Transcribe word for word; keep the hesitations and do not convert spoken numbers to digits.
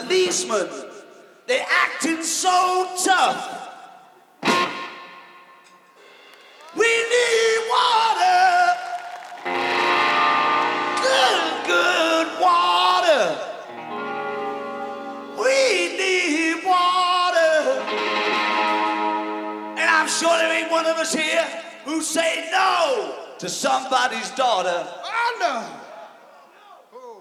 policemen, they're acting so tough. We need water, good, good water. We need water. And I'm sure there ain't one of us here who say no to somebody's daughter. Oh, no.